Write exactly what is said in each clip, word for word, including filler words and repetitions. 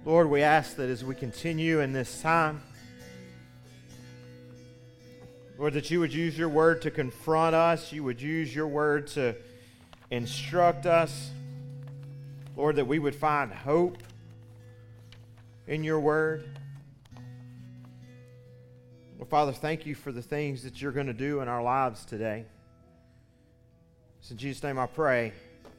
Lord, we ask that as we continue in this time, Lord, that you would use your word to confront us. You would use your word to instruct us. Lord, that we would find hope in your word. Well, Father, thank you for the things that you're going to do in our lives today. So in Jesus' name I pray.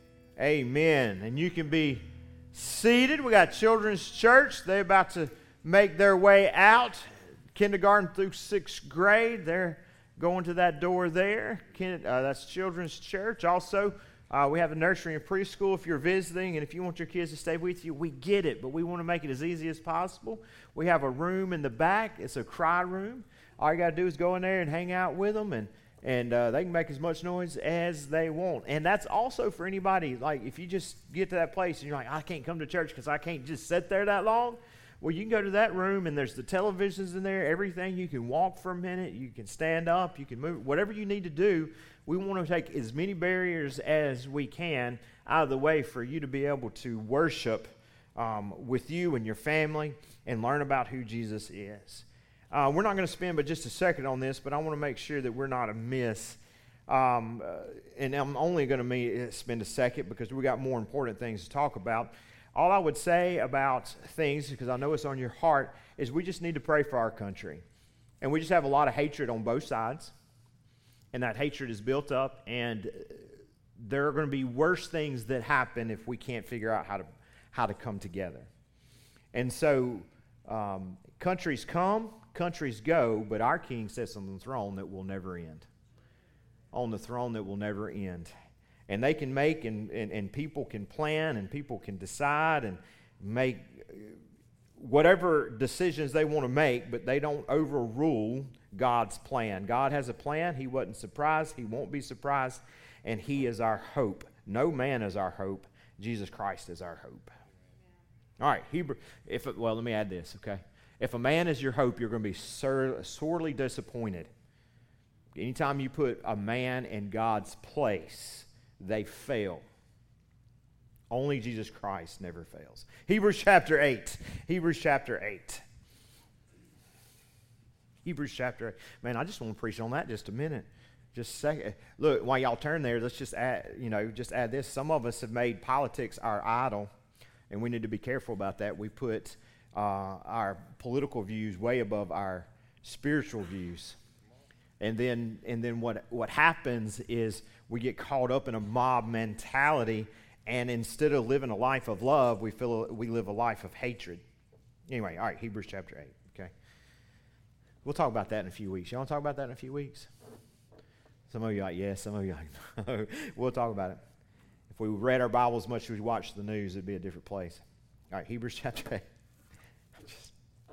Amen. And you can be seated. We got Children's Church. They're about to make their way out. Kindergarten through sixth grade. They're going to that door there. Kin- uh, that's Children's Church. Also, uh, we have a nursery and preschool if you're visiting, and if you want your kids to stay with you, we get it, but we want to make it as easy as possible. We have a room in the back. It's a cry room. All you got to do is go in there and hang out with them, and And uh, they can make as much noise as they want. And that's also for anybody, like if you just get to that place and you're like, I can't come to church because I can't just sit there that long. Well, you can go to that room and there's the televisions in there, everything. You can walk for a minute. You can stand up. You can move. Whatever you need to do, we want to take as many barriers as we can out of the way for you to be able to worship um, with you and your family and learn about who Jesus is. Uh, we're not going to spend but just a second on this, but I want to make sure that we're not amiss. Um, uh, and I'm only going to spend a second because we got more important things to talk about. All I would say about things, because I know it's on your heart, is we just need to pray for our country. And we just have a lot of hatred on both sides. And that hatred is built up, and there are going to be worse things that happen if we can't figure out how to how to come together. And so um, countries come, countries go, but our King sits on the throne that will never end. On the throne that will never end. And they can make, and, and, and people can plan, and people can decide and make whatever decisions they want to make, but they don't overrule God's plan. God has a plan. He wasn't surprised. He won't be surprised. And He is our hope. No man is our hope. Jesus Christ is our hope. All right, Hebrew. If it, well, let me add this, okay? If a man is your hope, you're going to be sor- sorely disappointed. Anytime you put a man in God's place, they fail. Only Jesus Christ never fails. Hebrews chapter eight. Hebrews chapter eight. Hebrews chapter eight. Man, I just want to preach on that just a minute. Just a second. Look, while y'all turn there, let's just add, you know, just add this. Some of us have made politics our idol, and we need to be careful about that. We put uh, our political views way above our spiritual views. And then and then what what happens is we get caught up in a mob mentality, and instead of living a life of love, we feel we live a life of hatred. Anyway, all right, Hebrews chapter eight, okay? We'll talk about that in a few weeks. You want to talk about that in a few weeks? Some of you are like, yes, some of you are like, no. We'll talk about it. If we read our Bible as much as we watched the news, it'd be a different place. All right, Hebrews chapter eight. Just,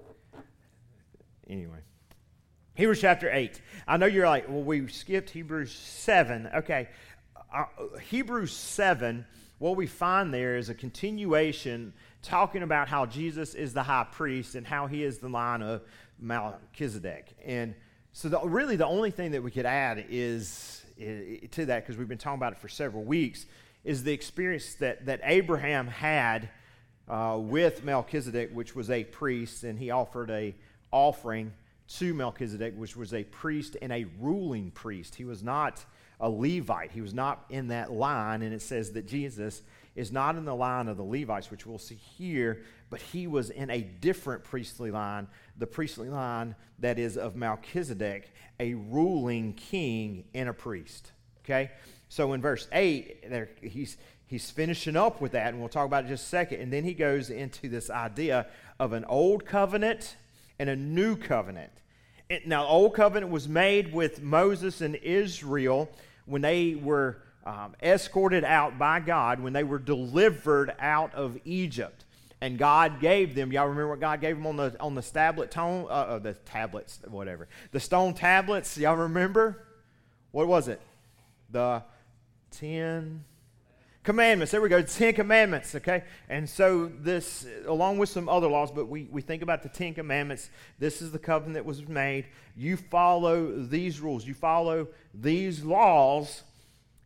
anyway. Hebrews chapter eight. I know you're like, well, we skipped Hebrews seven. Okay. Uh, Hebrews seven, what we find there is a continuation talking about how Jesus is the high priest and how he is the line of Melchizedek. And so the, really the only thing that we could add is, is to that, because we've been talking about it for several weeks, is the experience that, that Abraham had uh, with Melchizedek, which was a priest, and he offered a offering to Melchizedek, which was a priest and a ruling priest. He was not a Levite. He was not in that line, and it says that Jesus is not in the line of the Levites, which we'll see here, but he was in a different priestly line, the priestly line that is of Melchizedek, a ruling king and a priest. Okay? So in verse eight, there, he's he's finishing up with that, and we'll talk about it in just a second, and then he goes into this idea of an old covenant and a new covenant. It, now, the old covenant was made with Moses and Israel when they were um, escorted out by God, when they were delivered out of Egypt. And God gave them, y'all remember what God gave them on the on the tablet tone, uh, uh, the tablets, whatever, the stone tablets. Y'all remember? What was it? The ten Commandments. There we go. Ten Commandments, okay? And so this, along with some other laws, but we, we think about the Ten Commandments. This is the covenant that was made. You follow these rules. You follow these laws,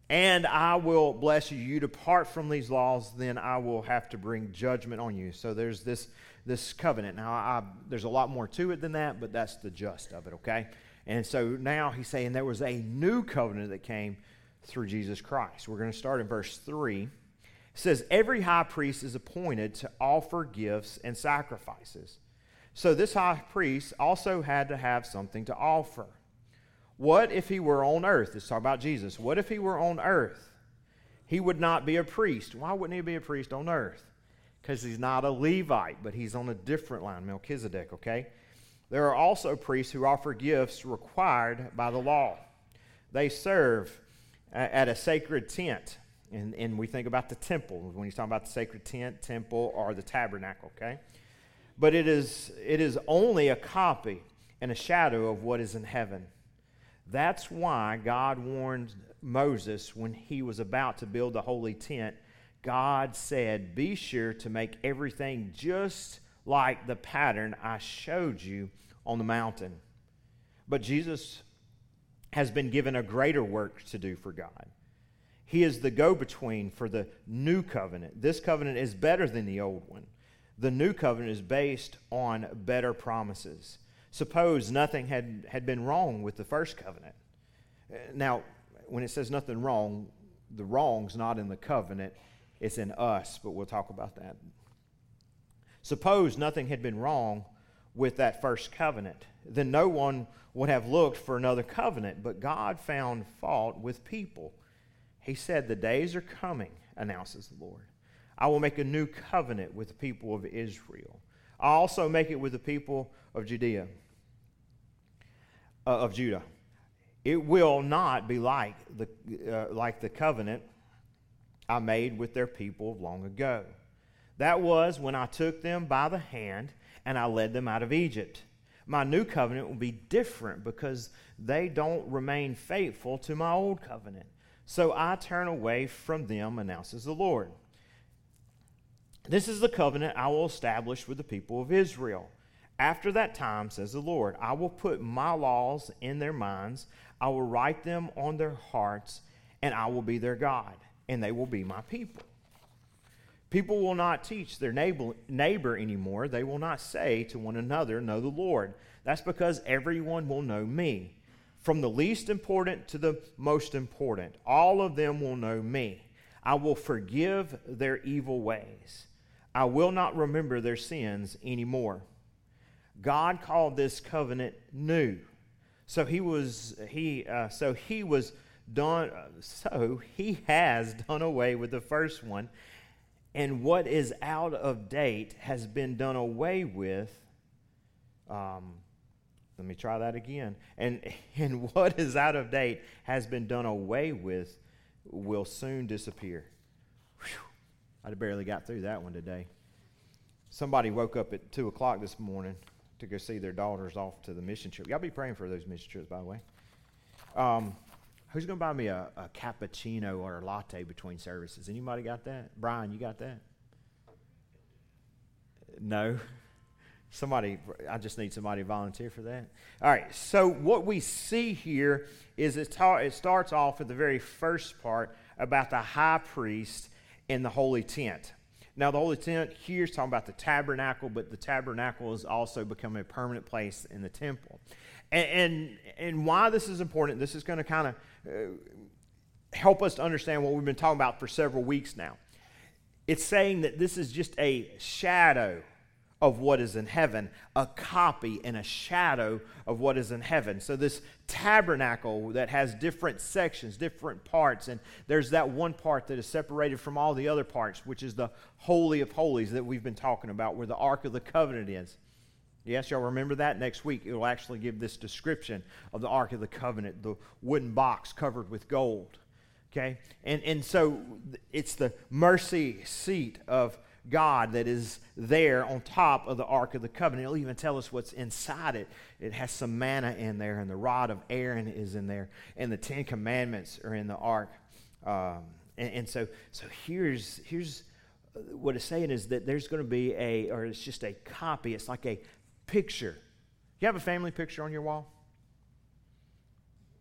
And I will bless you. You depart from these laws, then I will have to bring judgment on you. So there's this, this covenant. Now, I, there's a lot more to it than that, but that's the gist of it, okay? And so now he's saying there was a new covenant that came through Jesus Christ. We're going to start in verse three. It says, every high priest is appointed to offer gifts and sacrifices. So this high priest also had to have something to offer. What if he were on earth? Let's talk about Jesus. What if he were on earth? He would not be a priest. Why wouldn't he be a priest on earth? Because he's not a Levite, but he's on a different line, Melchizedek, okay? There are also priests who offer gifts required by the law. They serve at a sacred tent. And, and we think about the temple when he's talking about the sacred tent, temple, or the tabernacle, okay? But it is, it is only a copy and a shadow of what is in heaven. That's why God warned Moses when he was about to build the holy tent. God said, be sure to make everything just like the pattern I showed you on the mountain. But Jesus has been given a greater work to do for God. He is the go-between for the new covenant. This covenant is better than the old one. The new covenant is based on better promises. Suppose nothing had, had been wrong with the first covenant. Now, when it says nothing wrong, the wrong's not in the covenant, it's in us, but we'll talk about that. Suppose nothing had been wrong with that first covenant, then no one would have looked for another covenant, but God found fault with people. He said, the days are coming, announces the Lord. I will make a new covenant with the people of Israel. I'll also make it with the people of Judea, uh, of Judah. It will not be like the uh, like the covenant I made with their people long ago. That was when I took them by the hand and I led them out of Egypt. My new covenant will be different because they don't remain faithful to my old covenant. So I turn away from them, announces the Lord. This is the covenant I will establish with the people of Israel. After that time, says the Lord, I will put my laws in their minds, I will write them on their hearts, and I will be their God, and they will be my people. People will not teach their neighbor, neighbor anymore. They will not say to one another, know the Lord. That's because everyone will know me. From the least important to the most important, all of them will know me. I will forgive their evil ways. I will not remember their sins anymore. God called this covenant new. So he was he uh, so he was done so he has done away with the first one, and what is out of date has been done away with. Um, let me try that again. And and what is out of date has been done away with will soon disappear. Whew. I barely got through that one today. Somebody woke up at two o'clock this morning to go see their daughters off to the mission trip. Y'all be praying for those mission trips, by the way. Um, who's going to buy me a, a cappuccino or a latte between services? Anybody got that? Brian, you got that? No? Somebody, I just need somebody to volunteer for that. All right, so what we see here is it, ta- it starts off at the very first part about the high priest in the holy tent. Now, the holy tent here is talking about the tabernacle, but the tabernacle has also become a permanent place in the temple. And, and, and why this is important, this is going to kind of uh, help us to understand what we've been talking about for several weeks now. It's saying that this is just a shadow of what is in heaven, a copy and a shadow of what is in heaven. So this tabernacle that has different sections, different parts, and there's that one part that is separated from all the other parts, which is the Holy of Holies that we've been talking about, where the Ark of the Covenant is. Yes, y'all remember that? Next week, it will actually give this description of the Ark of the Covenant, the wooden box covered with gold. Okay? And, and so it's the mercy seat of God that is there on top of the Ark of the Covenant. It'll even tell us what's inside it. It has some manna in there, and the rod of Aaron is in there, and the Ten Commandments are in the Ark. Um, and, and so, so here's here's what it's saying is that there's going to be a, or it's just a copy. It's like a picture. You have a family picture on your wall?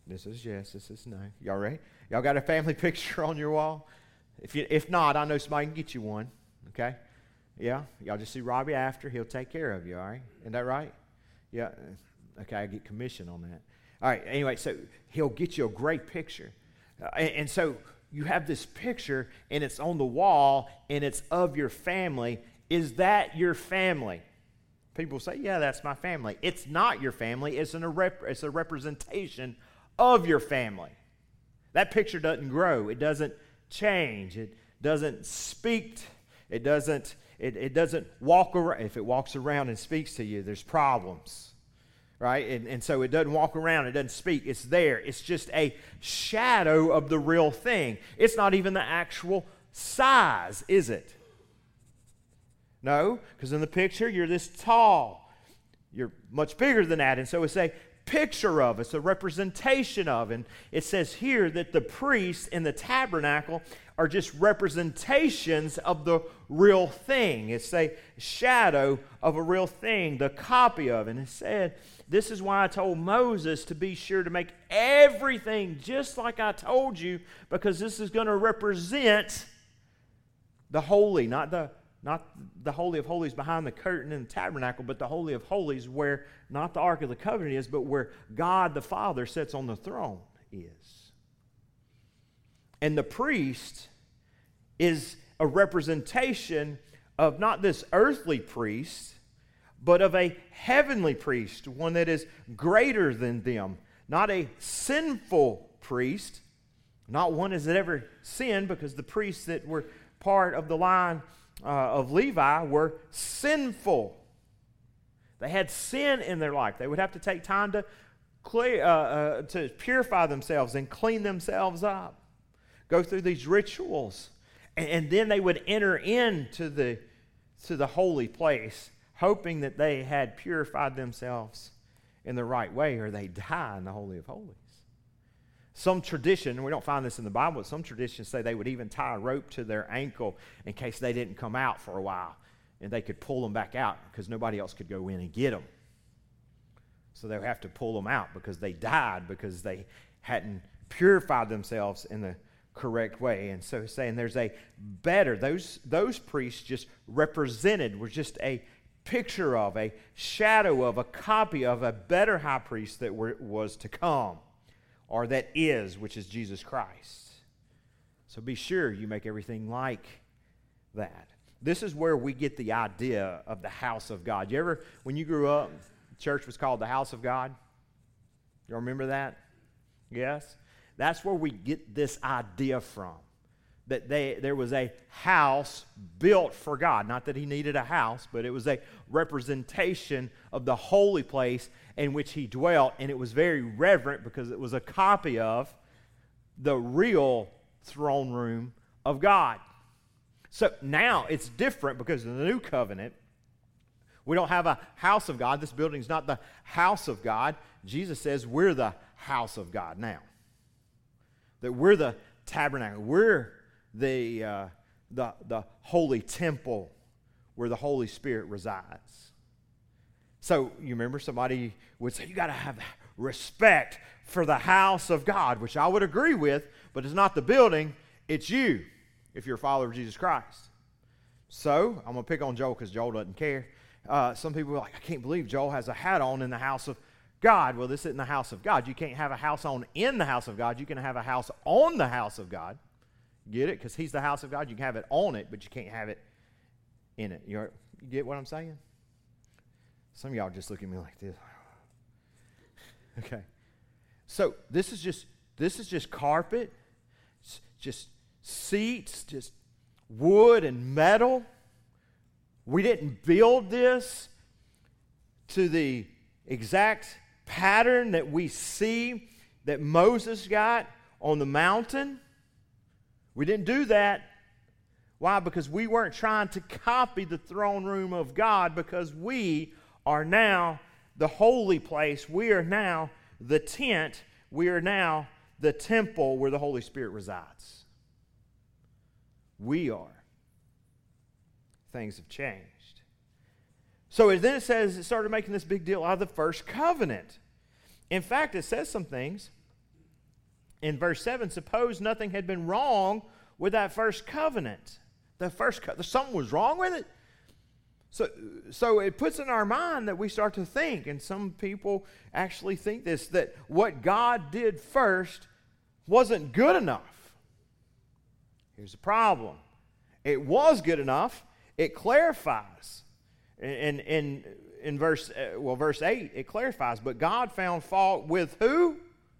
This is yes, this is no. Y'all ready? Y'all got a family picture on your wall? If you, if not, I know somebody can get you one. Okay? Yeah? Y'all just see Robbie after. He'll take care of you, all right? Isn't that right? Yeah. Okay, I get commission on that. All right, anyway, so he'll get you a great picture. Uh, and, and so you have this picture, and it's on the wall, and it's of your family. Is that your family? People say, yeah, that's my family. It's not your family. It's, an, a, rep, it's a representation of your family. That picture doesn't grow. It doesn't change. It doesn't speak. It doesn't, it, it doesn't walk around. If it walks around and speaks to you, there's problems, right? And, and so it doesn't walk around. It doesn't speak. It's there. It's just a shadow of the real thing. It's not even the actual size, is it? No, because in the picture, you're this tall. You're much bigger than that. And so it's a picture of, it's a representation of. And it says here that the priests in the tabernacle are just representations of the real thing. It's a shadow of a real thing, the copy of. And it said, this is why I told Moses to be sure to make everything just like I told you, because this is going to represent the holy, not the Not the Holy of Holies behind the curtain in the tabernacle, but the Holy of Holies where not the Ark of the Covenant is, but where God the Father sits on the throne is. And the priest is a representation of not this earthly priest, but of a heavenly priest, one that is greater than them. Not a sinful priest, not one that ever sinned, because the priests that were part of the line Uh, of Levi were sinful. They had sin in their life. They would have to take time to clear, uh, uh, to purify themselves and clean themselves up. Go through these rituals, and, and then they would enter into the to the holy place, hoping that they had purified themselves in the right way, or they die in the Holy of Holies. Some tradition, and we don't find this in the Bible, but some traditions say they would even tie a rope to their ankle in case they didn't come out for a while, and they could pull them back out because nobody else could go in and get them. So they would have to pull them out because they died because they hadn't purified themselves in the correct way. And so saying there's a better, those, those priests just represented, were just a picture of, a shadow of, a copy of a better high priest that were, was to come. Or that is, which is Jesus Christ. So be sure you make everything like that. This is where we get the idea of the house of God. You ever, when you grew up, church was called the house of God? You remember that? Yes? That's where we get this idea from. That they, there was a house built for God. Not that he needed a house, but it was a representation of the holy place in which he dwelt, and it was very reverent because it was a copy of the real throne room of God. So now it's different because in the new covenant, we don't have a house of God. This building is not the house of God. Jesus says we're the house of God now. That we're the tabernacle. We're the, uh, the, the holy temple where the Holy Spirit resides. So you remember somebody would say, you got to have respect for the house of God, which I would agree with, but it's not the building, it's you, if you're a follower of Jesus Christ. So I'm going to pick on Joel because Joel doesn't care. Uh, some people are like, I can't believe Joel has a hat on in the house of God. Well, this isn't the house of God. You can't have a house on in the house of God. You can have a house on the house of God. Get it? Because he's the house of God. You can have it on it, but you can't have it in it. You get what I'm saying? Some of y'all just look at me like this. Okay. So this is just this is just carpet, it's just seats, just wood and metal. We didn't build this to the exact pattern that we see that Moses got on the mountain. We didn't do that. Why? Because we weren't trying to copy the throne room of God, because we are now the holy place. We are now the tent. We are now the temple where the Holy Spirit resides. We are. Things have changed. So then it says, it started making this big deal out of the first covenant. In fact, it says some things in verse seven, suppose nothing had been wrong with that first covenant. The first co- something was wrong with it. So, so it puts in our mind that we start to think, and some people actually think this, that what God did first wasn't good enough. Here's the problem. It was good enough. It clarifies. In, in, in verse, well, verse eight, it clarifies, but God found fault with who?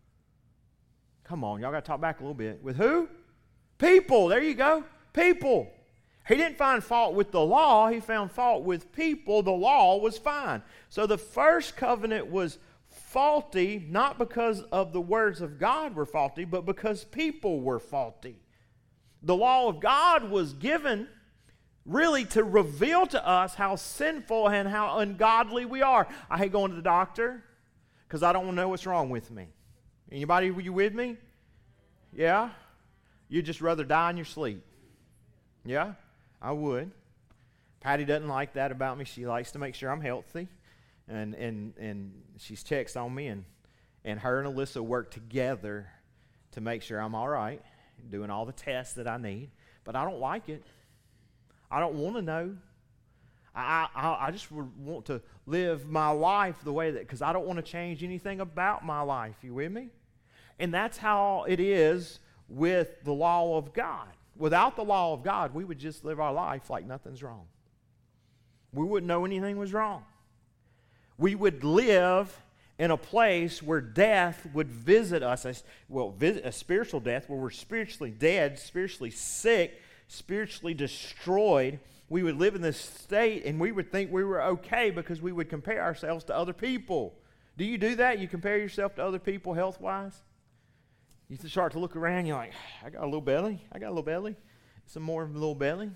Come on, y'all got to talk back a little bit. With who? People. There you go. People. He didn't find fault with the law. He found fault with people. The law was fine. So the first covenant was faulty, not because of the words of God were faulty, but because people were faulty. The law of God was given really to reveal to us how sinful and how ungodly we are. I hate going to the doctor because I don't want to know what's wrong with me. Anybody, were you with me? Yeah? You'd just rather die in your sleep. Yeah? I would. Patty doesn't like that about me. She likes to make sure I'm healthy. And and and she's checks on me, and, and her and Alyssa work together to make sure I'm all right, doing all the tests that I need. But I don't like it. I don't want to know. I, I, I just want to live my life the way that, because I don't want to change anything about my life. You with me? And that's how it is with the law of God. Without the law of God, we would just live our life like nothing's wrong. We wouldn't know anything was wrong. We would live in a place where death would visit us, as, well, visit a spiritual death, where we're spiritually dead, spiritually sick, spiritually destroyed. We would live in this state, and we would think we were okay because we would compare ourselves to other people. Do you do that? You compare yourself to other people health-wise? You start to look around, you're like, I got a little belly. I got a little belly. Some more little belly.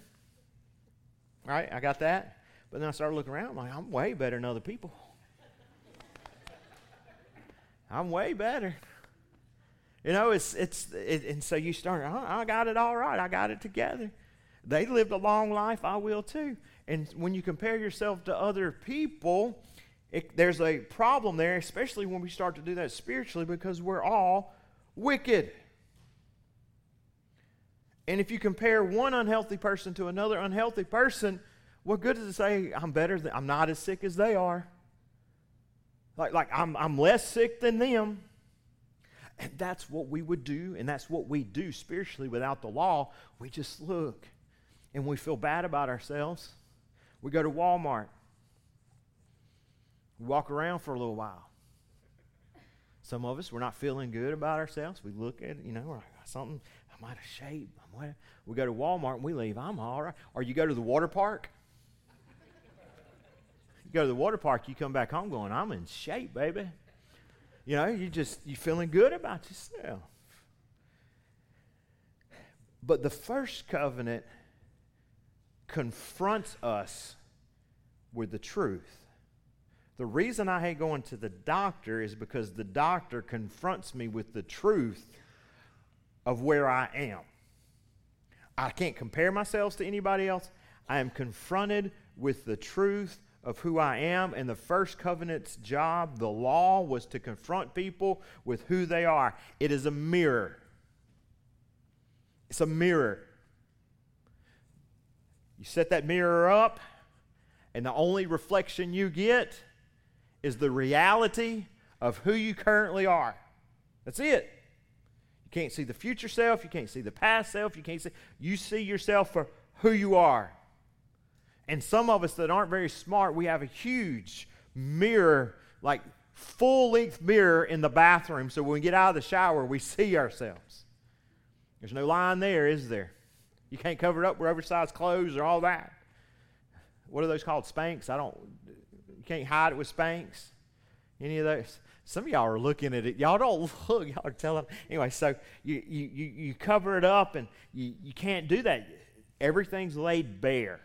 All right, I got that. But then I started looking around, I'm like, I'm way better than other people. I'm way better. You know, it's, it's it, and so you start, oh, I got it all right. I got it together. They lived a long life, I will too. And when you compare yourself to other people, it, there's a problem there, especially when we start to do that spiritually, because we're all wicked. And if you compare one unhealthy person to another unhealthy person, what good does it say I'm better than, I'm not as sick as they are? Like, like I'm, I'm less sick than them. And that's what we would do, and that's what we do spiritually without the law. We just look, and we feel bad about ourselves. We go to Walmart. We walk around for a little while. Some of us, we're not feeling good about ourselves. We look at, you know, we're like, something, I'm out of shape. I'm out of, we go to Walmart and we leave. I'm all right. Or you go to the water park. You go to the water park, you come back home going, I'm in shape, baby. You know, you just, you feeling good about yourself. But the first covenant confronts us with the truth. The reason I hate going to the doctor is because the doctor confronts me with the truth of where I am. I can't compare myself to anybody else. I am confronted with the truth of who I am, and the first covenant's job, the law, was to confront people with who they are. It is a mirror. It's a mirror. You set that mirror up, and the only reflection you get is the reality of who you currently are. That's it. You can't see the future self. You can't see the past self. You can't see. You see yourself for who you are. And some of us that aren't very smart, we have a huge mirror, like full-length mirror in the bathroom, so when we get out of the shower, we see ourselves. There's no line there, is there? You can't cover it up with oversized clothes or all that. What are those called? Spanx? I don't... You can't hide it with Spanx. Any of those. Some of y'all are looking at it. Y'all don't look. Y'all are telling. Anyway, so you you you, you cover it up, and you, you can't do that. Everything's laid bare.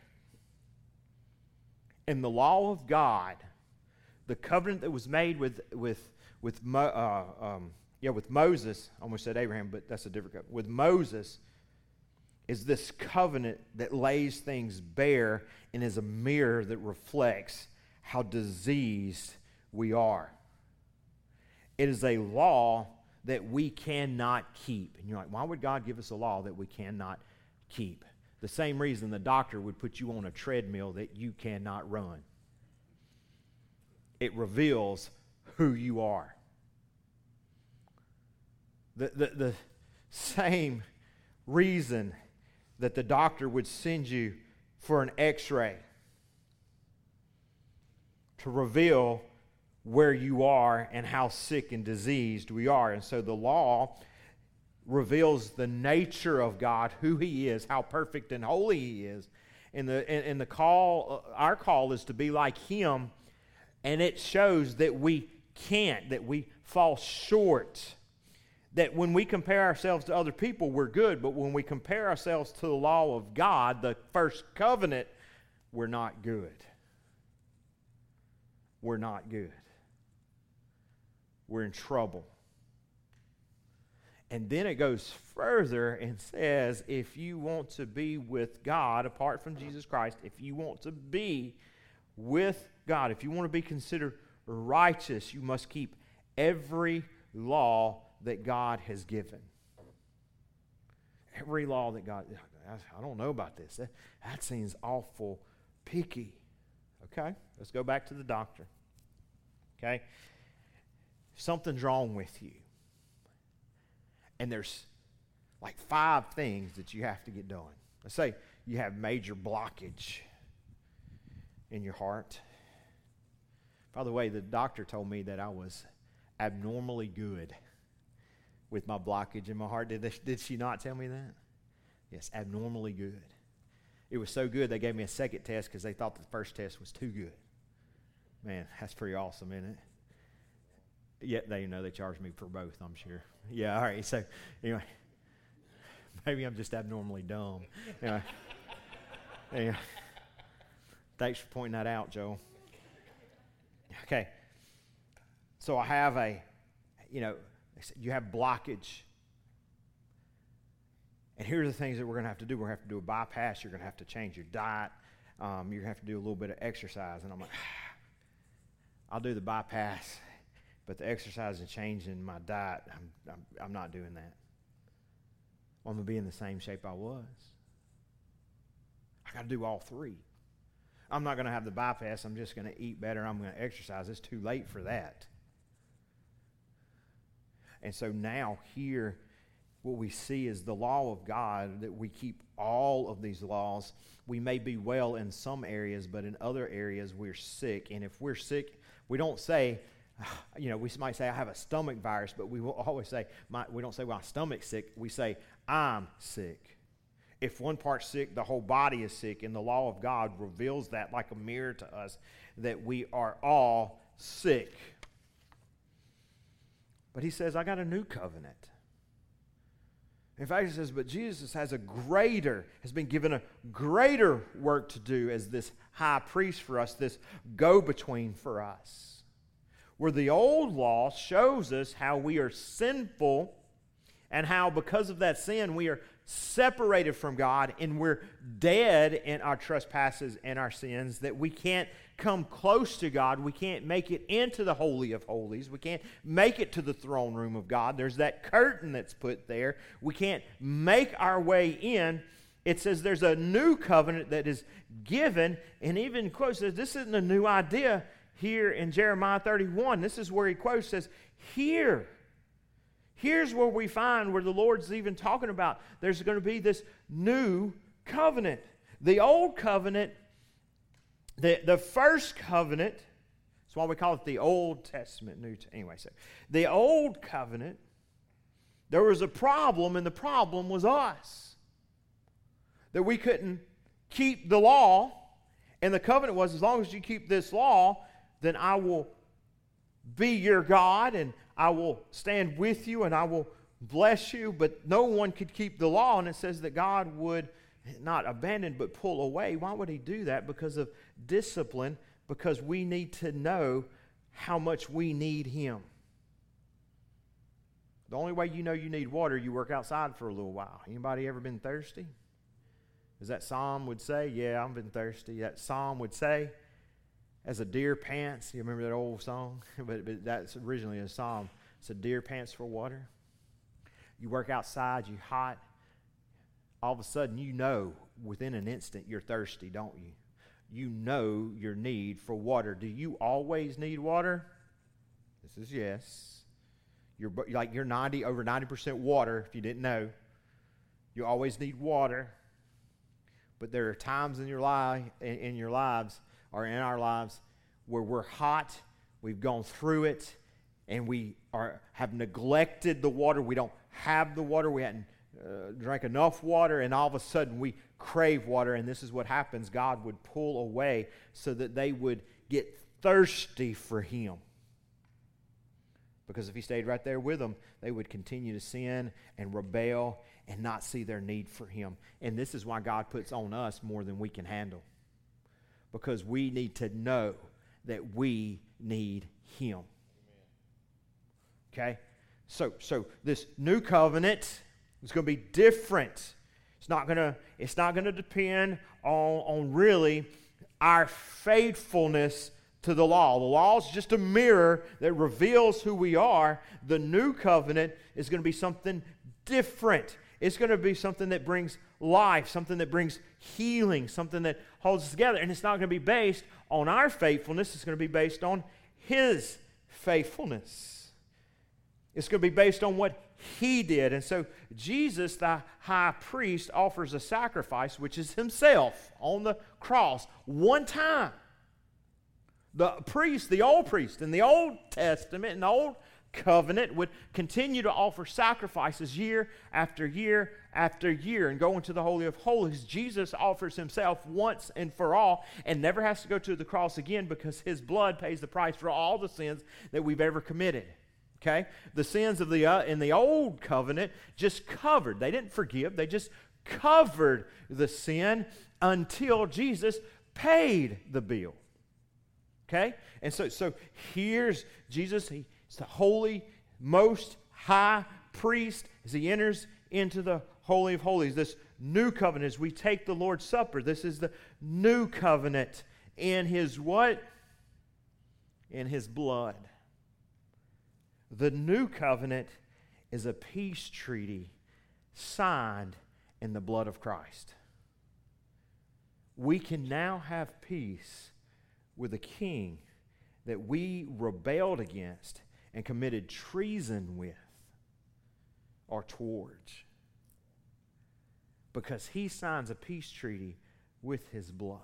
In the law of God, the covenant that was made with with with Mo, uh, um, yeah with Moses. I almost said Abraham, but that's a different covenant. With Moses is this covenant that lays things bare and is a mirror that reflects how diseased we are. It is a law that we cannot keep. And you're like, why would God give us a law that we cannot keep? The same reason the doctor would put you on a treadmill that you cannot run. It reveals who you are. The, the, the same reason that the doctor would send you for an x-ray to reveal where you are and how sick and diseased we are. And so the law reveals the nature of God, who He is, how perfect and holy He is. And the, and, and the call, our call is to be like Him, and it shows that we can't, that we fall short. That when we compare ourselves to other people, we're good, but when we compare ourselves to the law of God, the first covenant, we're not good. We're not good. We're in trouble. And then it goes further and says, if you want to be with God, apart from Jesus Christ, if you want to be with God, if you want to be considered righteous, you must keep every law that God has given. Every law that God, I don't know about this. That, that seems awful picky. Okay, let's go back to the doctor. Okay, something's wrong with you. And there's like five things that you have to get done. Let's say you have major blockage in your heart. By the way, the doctor told me that I was abnormally good with my blockage in my heart. Did, they, did she not tell me that? Yes, abnormally good. It was so good they gave me a second test because they thought the first test was too good. Man, that's pretty awesome, isn't it? Yet they you know they charged me for both, I'm sure. Yeah, all right. So anyway, maybe I'm just abnormally dumb. Anyway, anyway, thanks for pointing that out, Joe. Okay. So I have a, you know, you have blockage. And here are the things that we're going to have to do. We're going to have to do a bypass. You're going to have to change your diet. Um, you're going to have to do a little bit of exercise. And I'm like, I'll do the bypass, but the exercise and changing my diet, I'm, I'm, I'm not doing that. I'm going to be in the same shape I was. I got to do all three. I'm not going to have the bypass. I'm just going to eat better. I'm going to exercise. It's too late for that. And so now here, what we see is the law of God, that we keep all of these laws. We may be well in some areas, but in other areas we're sick. And if we're sick, we don't say, you know, we might say, I have a stomach virus, but we will always say, my, we don't say, well, my stomach's sick. We say, I'm sick. If one part's sick, the whole body is sick. And the law of God reveals that like a mirror to us, that we are all sick. But he says, I got a new covenant. In fact, he says, but Jesus has a greater, has been given a greater work to do as this high priest for us, this go-between for us. Where the old law shows us how we are sinful and how because of that sin we are separated from God and we're dead in our trespasses and our sins, that we can't come close to God. We can't make it into the Holy of Holies. We can't make it to the throne room of God. There's that curtain that's put there. We can't make our way in. It says there's a new covenant that is given, and even quotes says this isn't a new idea here in Jeremiah thirty-one. This is where he quotes, says, here. Here's where we find where the Lord's even talking about there's going to be this new covenant. The old covenant, the, the first covenant, that's why we call it the Old Testament. New. Anyway, so the old covenant, there was a problem, and the problem was us. That we couldn't keep the law, and the covenant was, as long as you keep this law, then I will be your God, and I will stand with you, and I will bless you. But no one could keep the law, and it says that God would not abandon but pull away. Why would he do that? Because of discipline, because we need to know how much we need him. The only way you know you need water, you work outside for a little while. Anybody ever been thirsty? As that psalm would say, yeah, I've been thirsty. That psalm would say, as a deer pants. You remember that old song? but, but that's originally a psalm. So deer pants for water. You work outside, you hot. All of a sudden, you know within an instant you're thirsty, don't you? You know your need for water. Do you always need water? This is yes. You're like you're ninety over ninety percent water. If you didn't know, you always need water. But there are times in your life, in, in your lives, or in our lives, where we're hot. We've gone through it, and we are have neglected the water. We don't have the water. We hadn't uh, drank enough water, and all of a sudden we crave water. And this is what happens. God would pull away so that they would get thirsty for Him. Because if He stayed right there with them, they would continue to sin and rebel and not see their need for Him. And this is why God puts on us more than we can handle. Because we need to know that we need Him. Okay? So, so this new covenant is going to be different. It's not going to, it's not going to depend on, on really our faithfulness to the law. The law is just a mirror that reveals who we are. The new covenant is going to be something different. It's going to be something that brings life, something that brings healing, something that holds us together. And it's not going to be based on our faithfulness. It's going to be based on His faithfulness. It's going to be based on what He did. And so Jesus, the high priest, offers a sacrifice, which is Himself on the cross one time. The priest, the old priest in the Old Testament, in the Old Covenant, would continue to offer sacrifices year after year after year and go into the Holy of Holies. Jesus offers Himself once and for all and never has to go to the cross again because His blood pays the price for all the sins that we've ever committed. Okay? The sins of the uh, in the Old Covenant just covered. They didn't forgive. They just covered the sin until Jesus paid the bill. Okay? And so, so here's Jesus. He, he's the holy, most high priest as He enters into the Holy of Holies. This new covenant, as we take the Lord's Supper, this is the new covenant in His what? In His blood. The new covenant is a peace treaty signed in the blood of Christ. We can now have peace with a king that we rebelled against and committed treason with or towards. Because He signs a peace treaty with His blood.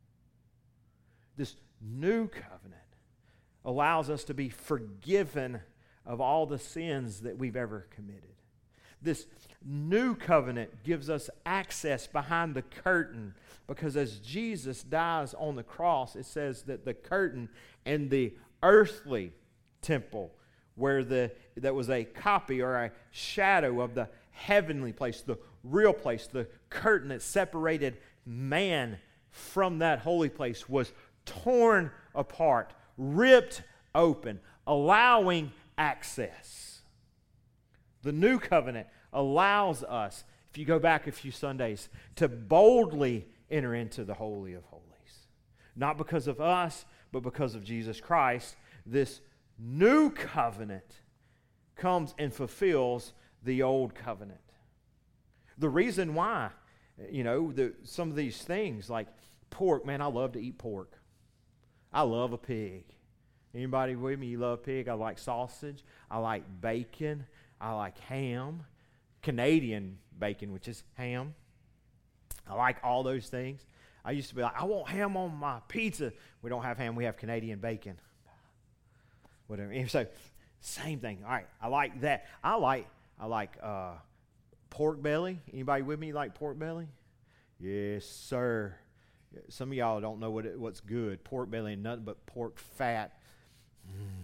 This new covenant allows us to be forgiven of all the sins that we've ever committed. This new covenant gives us access behind the curtain because as Jesus dies on the cross, it says that the curtain and the earthly temple where the that was a copy or a shadow of the heavenly place, the real place, the curtain that separated man from that holy place was torn apart, ripped open, allowing access. The new covenant allows us, if you go back a few Sundays, to boldly enter into the Holy of Holies. Not because of us, but because of Jesus Christ. This new covenant comes and fulfills the old covenant. The reason why, you know, the, some of these things like pork, man, I love to eat pork. I love a pig. Anybody with me? You love pig? I like sausage. I like bacon. I like ham. Canadian bacon, which is ham. I like all those things. I used to be like, I want ham on my pizza. We don't have ham. We have Canadian bacon. Whatever. And so, same thing. All right. I like that. I like I like uh, pork belly. Anybody with me like pork belly? Yes, sir. Some of y'all don't know what it, what's good. Pork belly and nothing but pork fat. Mm.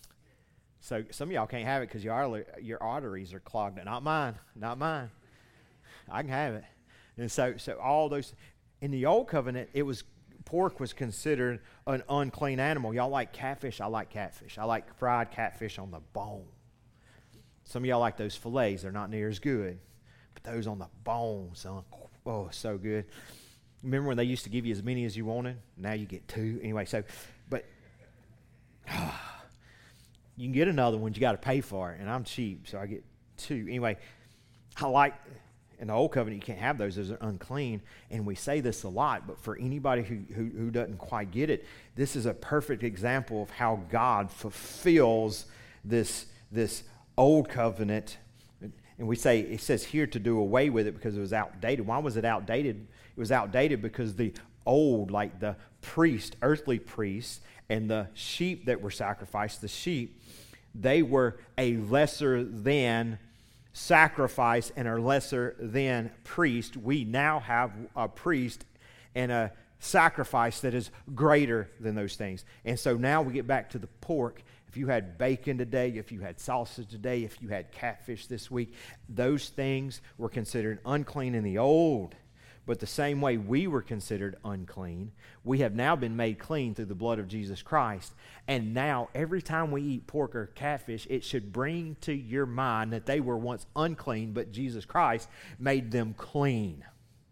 So some of y'all can't have it because your, your arteries are clogged. Not mine. Not mine. I can have it. And so, so all those, in the old covenant, it was, pork was considered an unclean animal. Y'all like catfish? I like catfish. I like fried catfish on the bone. Some of y'all like those fillets. They're not near as good. But those on the bone, son, oh, so good. Remember when they used to give you as many as you wanted? Now you get two. Anyway, so, but You can get another one, you got to pay for it. And I'm cheap, so I get two. Anyway, I like, in the old covenant, you can't have those. Those are unclean. And we say this a lot, but for anybody who, who, who doesn't quite get it, this is a perfect example of how God fulfills this, this old covenant. And we say, it says here to do away with it because it was outdated. Why was it outdated? It was outdated because the old, like the priest, earthly priests, and the sheep that were sacrificed, the sheep, they were a lesser than sacrifice and a lesser than priest. We now have a priest and a sacrifice that is greater than those things. And so now we get back to the pork. If you had bacon today, if you had sausage today, if you had catfish this week, those things were considered unclean in the old. But the same way we were considered unclean, we have now been made clean through the blood of Jesus Christ. And now, every time we eat pork or catfish, it should bring to your mind that they were once unclean, but Jesus Christ made them clean.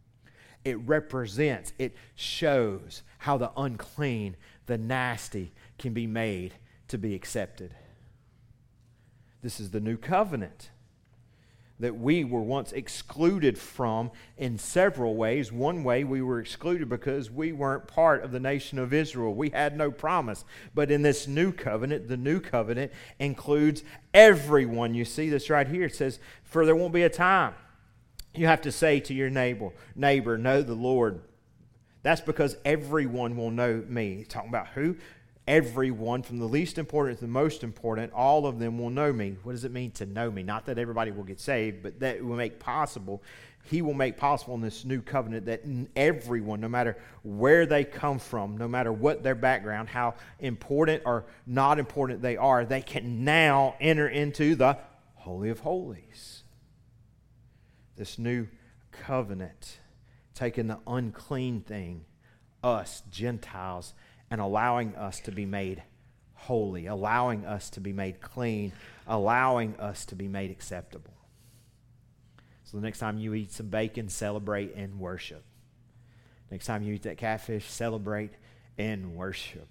It represents, it shows how the unclean, the nasty, can be made to be accepted. This is the new covenant that we were once excluded from in several ways. One way, we were excluded because we weren't part of the nation of Israel. We had no promise. But in this new covenant, the new covenant includes everyone. You see this right here. It says, for there won't be a time you have to say to your neighbor, neighbor, know the Lord. That's because everyone will know me. Talking about who? Everyone, from the least important to the most important, all of them will know me. What does it mean to know me? Not that everybody will get saved, but that it will make possible. He will make possible in this new covenant that everyone, no matter where they come from, no matter what their background, how important or not important they are, they can now enter into the Holy of Holies. This new covenant, taking the unclean thing, us, Gentiles, and allowing us to be made holy, allowing us to be made clean, allowing us to be made acceptable. So the next time you eat some bacon, celebrate and worship. Next time you eat that catfish, celebrate and worship.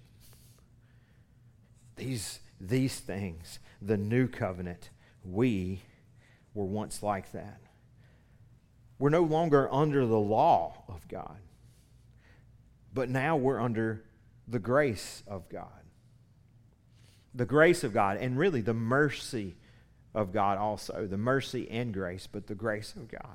These, these things, the new covenant, we were once like that. We're no longer under the law of God, but now we're under the grace of God. The grace of God, and really the mercy of God also. The mercy and grace, but the grace of God.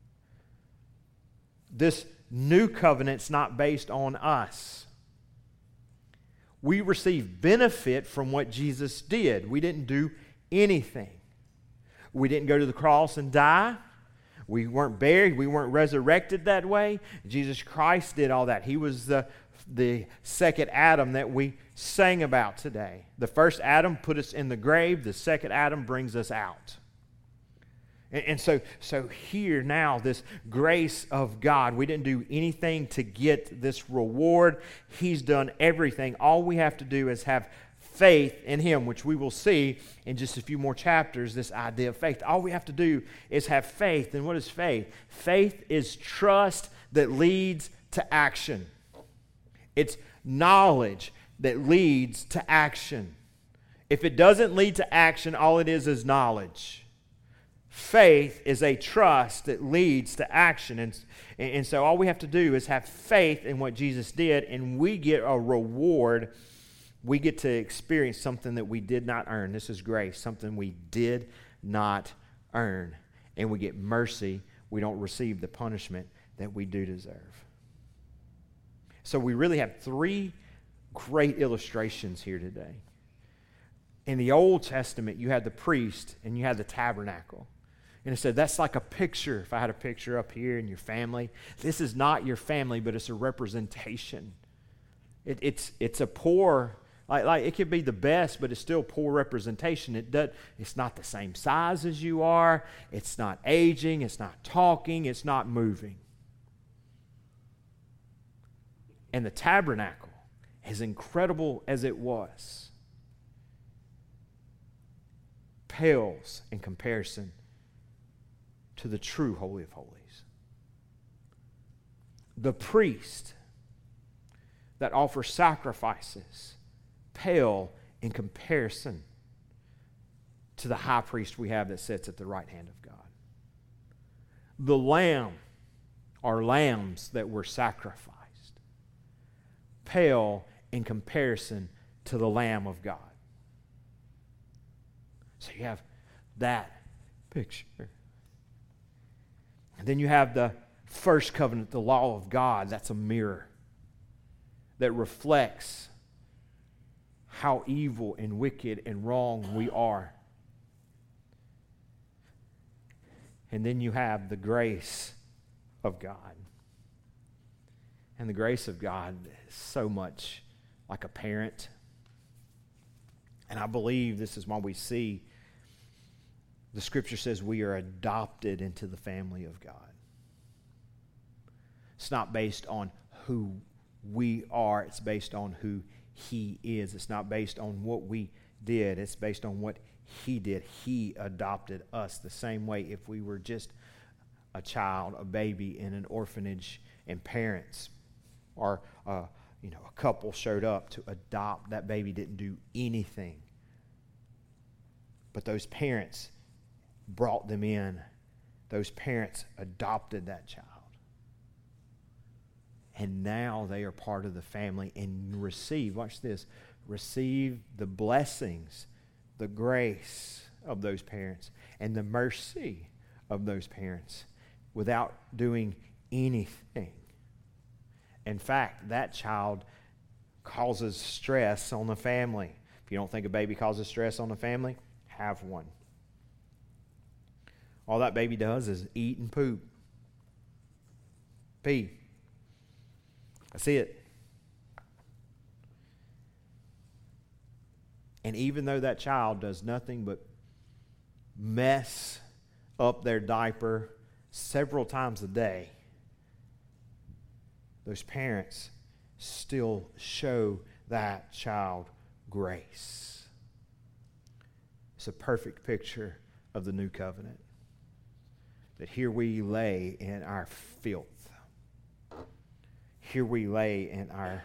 This new covenant's not based on us. We receive benefit from what Jesus did. We didn't do anything. We didn't go to the cross and die. We weren't buried. We weren't resurrected that way. Jesus Christ did all that. He was the the second Adam that we sang about today. The first Adam put us in the grave. The second Adam brings us out. And, and so, so here now, this grace of God, we didn't do anything to get this reward. He's done everything. All we have to do is have faith in Him, which we will see in just a few more chapters, this idea of faith. All we have to do is have faith. And what is faith? Faith is trust that leads to action. It's knowledge that leads to action. If it doesn't lead to action, all it is is knowledge. Faith is a trust that leads to action. And, and so all we have to do is have faith in what Jesus did, and we get a reward. We get to experience something that we did not earn. This is grace, something we did not earn. And we get mercy. We don't receive the punishment that we do deserve. So we really have three great illustrations here today. In the Old Testament, you had the priest and you had the tabernacle. And it said that's like a picture. If I had a picture up here in your family, this is not your family, but it's a representation. It, it's it's a poor, like, like it could be the best, but it's still poor representation. It does. It's not the same size as you are. It's not aging. It's not talking. It's not moving. And the tabernacle, as incredible as it was, pales in comparison to the true Holy of Holies. The priest that offers sacrifices pale in comparison to the high priest we have that sits at the right hand of God. The lamb, or lambs that were sacrificed, pale in comparison to the Lamb of God. So you have that picture. And then you have the first covenant, the law of God. That's a mirror that reflects how evil and wicked and wrong we are. And then you have the grace of God. And the grace of God is so much like a parent. And I believe this is why we see the Scripture says we are adopted into the family of God. It's not based on who we are. It's based on who He is. It's not based on what we did. It's based on what He did. He adopted us the same way if we were just a child, a baby in an orphanage, and parents or uh, you know, a couple showed up to adopt. That baby didn't do anything. But those parents brought them in. Those parents adopted that child. And now they are part of the family and receive, watch this, receive the blessings, the grace of those parents and the mercy of those parents without doing anything. In fact, that child causes stress on the family. If you don't think a baby causes stress on the family, have one. All that baby does is eat and poop. Pee. That's it. And even though that child does nothing but mess up their diaper several times a day, those parents still show that child grace. It's a perfect picture of the new covenant. That here we lay in our filth. Here we lay in our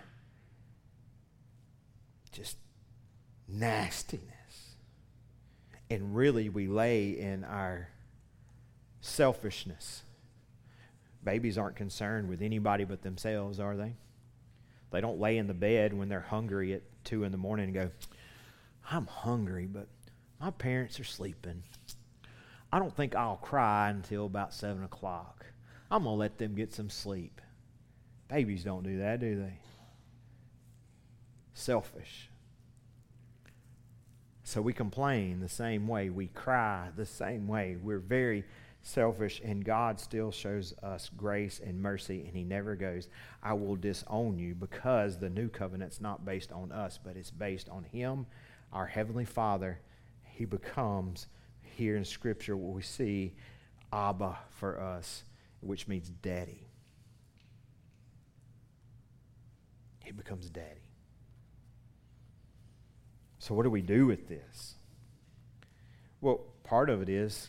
just nastiness. And really we lay in our selfishness. Babies aren't concerned with anybody but themselves, are they? They don't lay in the bed when they're hungry at two in the morning and go, I'm hungry, but my parents are sleeping. I don't think I'll cry until about seven o'clock. I'm going to let them get some sleep. Babies don't do that, do they? Selfish. So we complain the same way. We cry the same way. We're very selfish, and God still shows us grace and mercy, and He never goes, I will disown you, because the new covenant's not based on us, but it's based on Him, our Heavenly Father. He becomes, here in Scripture, what we see, Abba for us, which means daddy. He becomes daddy. So what do we do with this? Well, part of it is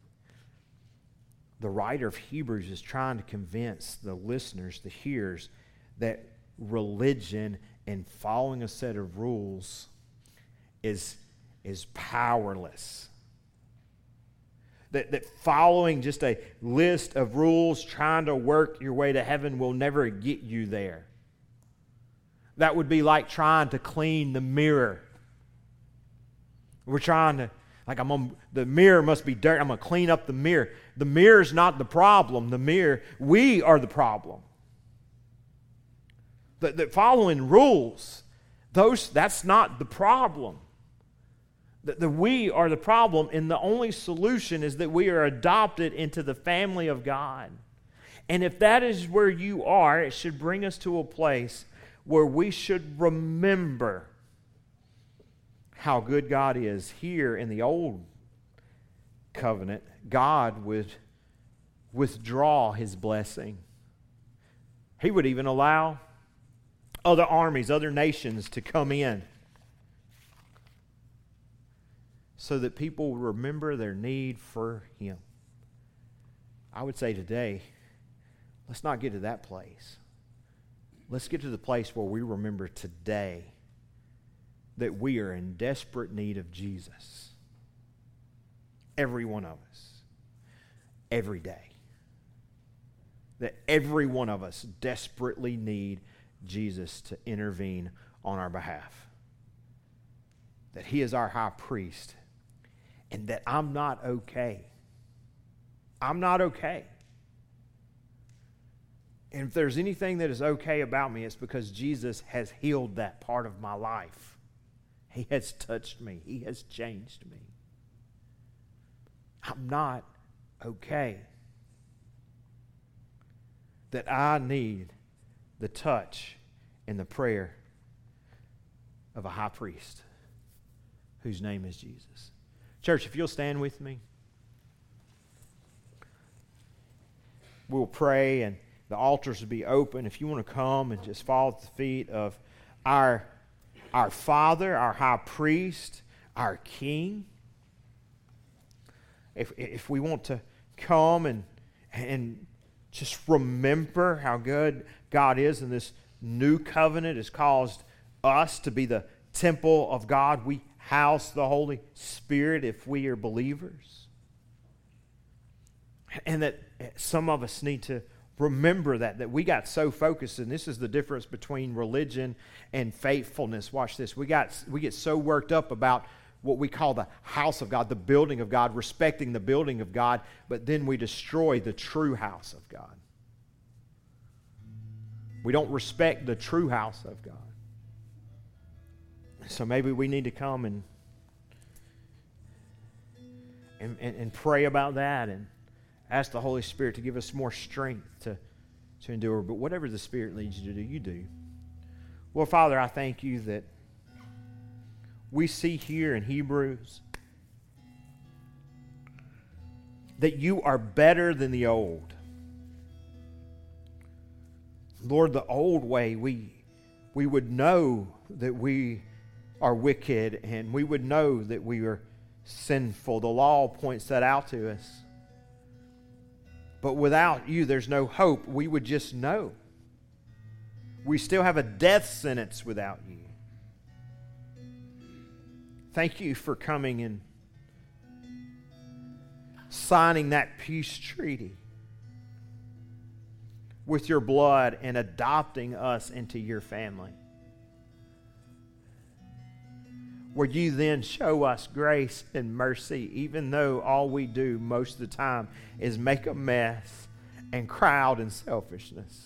the writer of Hebrews is trying to convince the listeners, the hearers, that religion and following a set of rules is, is powerless. That, that following just a list of rules, trying to work your way to heaven will never get you there. That would be like trying to clean the mirror. We're trying to, like, I'm on, the mirror must be dirty. I'm going to clean up the mirror. The mirror's not the problem. The mirror, we are the problem. The, the following rules, those, that's not the problem. The, the we are the problem, and the only solution is that we are adopted into the family of God. And if that is where you are, it should bring us to a place where we should remember how good God is. Here in the old covenant, God would withdraw His blessing. He would even allow other armies, other nations to come in so that people remember their need for Him. I would say today, let's not get to that place. Let's get to the place where we remember today that we are in desperate need of Jesus. every one of us, every day. That every one of us desperately need Jesus to intervene on our behalf. That He is our high priest. And that I'm not okay. I'm not okay. And if there's anything that is okay about me, it's because Jesus has healed that part of my life. He has touched me. He has changed me. I'm not okay. That I need the touch and the prayer of a high priest whose name is Jesus. Church, if you'll stand with me, we'll pray and the altars will be open. If you want to come and just fall at the feet of our, our Father, our high priest, our King. If, if we want to come and, and just remember how good God is, and this new covenant has caused us to be the temple of God. We house the Holy Spirit if we are believers. And that some of us need to remember that, that we got so focused, and this is the difference between religion and faithfulness. Watch this. We got we get so worked up about what we call the house of God, the building of God, respecting the building of God, but then we destroy the true house of God. We don't respect the true house of God. So maybe we need to come and and, and, and pray about that and ask the Holy Spirit to give us more strength to, to endure. But whatever the Spirit leads you to do, you do. Well, Father, I thank you that we see here in Hebrews that you are better than the old. Lord, the old way, we, we would know that we are wicked and we would know that we are sinful. The law points that out to us. But without you, there's no hope. We would just know. We still have a death sentence without you. Thank you for coming and signing that peace treaty with your blood and adopting us into your family. Where you then show us grace and mercy, even though all we do most of the time is make a mess and cry out in selfishness.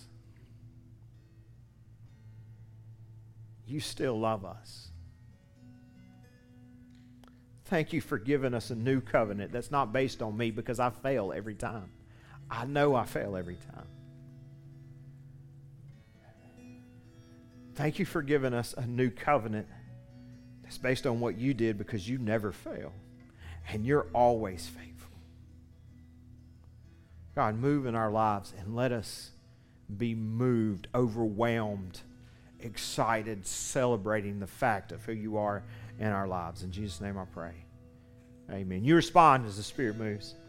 You still love us. Thank you for giving us a new covenant that's not based on me, because I fail every time. I know I fail every time. Thank you for giving us a new covenant that's based on what you did, because you never fail. And you're always faithful. God, move in our lives and let us be moved, overwhelmed, excited, celebrating the fact of who you are in our lives. In Jesus' name I pray. Amen. You respond as the Spirit moves.